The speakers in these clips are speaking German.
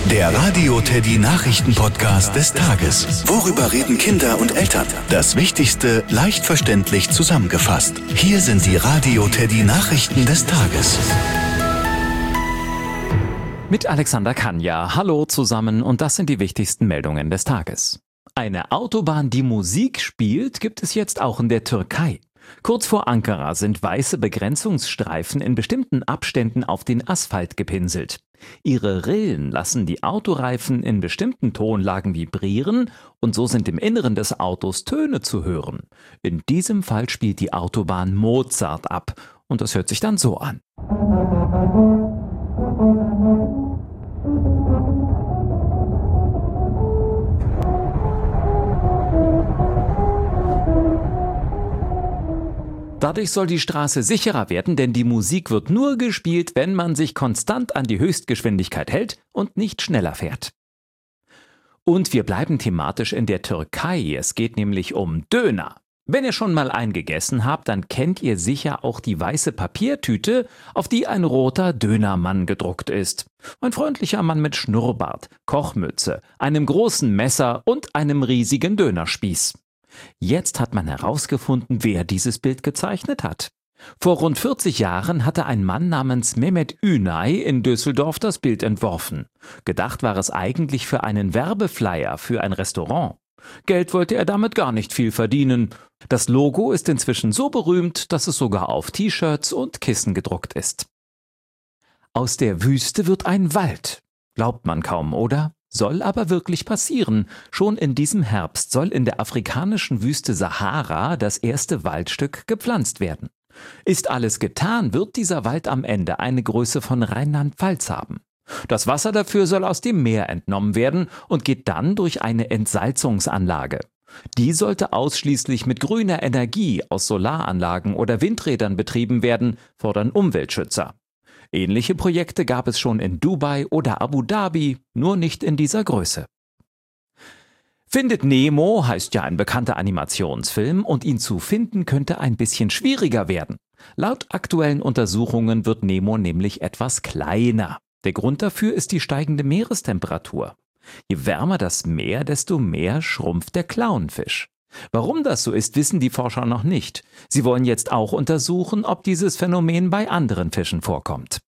Der Radio Teddy Nachrichten-Podcast des Tages. Worüber reden Kinder und Eltern? Das Wichtigste leicht verständlich zusammengefasst. Hier sind die Radio Teddy Nachrichten des Tages. Mit Alexander Kanja. Hallo zusammen und das sind die wichtigsten Meldungen des Tages. Eine Autobahn, die Musik spielt, gibt es jetzt auch in der Türkei. Kurz vor Ankara sind weiße Begrenzungsstreifen in bestimmten Abständen auf den Asphalt gepinselt. Ihre Rillen lassen die Autoreifen in bestimmten Tonlagen vibrieren und so sind im Inneren des Autos Töne zu hören. In diesem Fall spielt die Autobahn Mozart ab und das hört sich dann so an. Dadurch soll die Straße sicherer werden, denn die Musik wird nur gespielt, wenn man sich konstant an die Höchstgeschwindigkeit hält und nicht schneller fährt. Und wir bleiben thematisch in der Türkei. Es geht nämlich um Döner. Wenn ihr schon mal einen gegessen habt, dann kennt ihr sicher auch die weiße Papiertüte, auf die ein roter Dönermann gedruckt ist. Ein freundlicher Mann mit Schnurrbart, Kochmütze, einem großen Messer und einem riesigen Dönerspieß. Jetzt hat man herausgefunden, wer dieses Bild gezeichnet hat. Vor rund 40 Jahren hatte ein Mann namens Mehmet Ünay in Düsseldorf das Bild entworfen. Gedacht war es eigentlich für einen Werbeflyer für ein Restaurant. Geld wollte er damit gar nicht viel verdienen. Das Logo ist inzwischen so berühmt, dass es sogar auf T-Shirts und Kissen gedruckt ist. Aus der Wüste wird ein Wald. Glaubt man kaum, oder? Soll aber wirklich passieren. Schon in diesem Herbst soll in der afrikanischen Wüste Sahara das erste Waldstück gepflanzt werden. Ist alles getan, wird dieser Wald am Ende eine Größe von Rheinland-Pfalz haben. Das Wasser dafür soll aus dem Meer entnommen werden und geht dann durch eine Entsalzungsanlage. Die sollte ausschließlich mit grüner Energie aus Solaranlagen oder Windrädern betrieben werden, fordern Umweltschützer. Ähnliche Projekte gab es schon in Dubai oder Abu Dhabi, nur nicht in dieser Größe. Findet Nemo heißt ja ein bekannter Animationsfilm und ihn zu finden könnte ein bisschen schwieriger werden. Laut aktuellen Untersuchungen wird Nemo nämlich etwas kleiner. Der Grund dafür ist die steigende Meerestemperatur. Je wärmer das Meer, desto mehr schrumpft der Clownfisch. Warum das so ist, wissen die Forscher noch nicht. Sie wollen jetzt auch untersuchen, ob dieses Phänomen bei anderen Fischen vorkommt.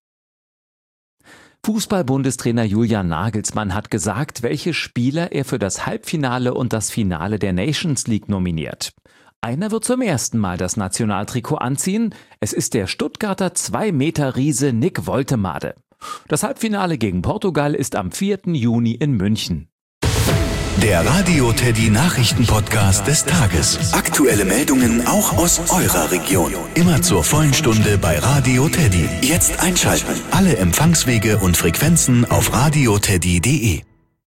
Fußball-Bundestrainer Julian Nagelsmann hat gesagt, welche Spieler er für das Halbfinale und das Finale der Nations League nominiert. Einer wird zum ersten Mal das Nationaltrikot anziehen. Es ist der Stuttgarter 2-Meter-Riese Nick Woltemade. Das Halbfinale gegen Portugal ist am 4. Juni in München. Der Radio Teddy Nachrichten-Podcast des Tages. Aktuelle Meldungen auch aus eurer Region. Immer zur vollen Stunde bei Radio Teddy. Jetzt einschalten. Alle Empfangswege und Frequenzen auf radioteddy.de.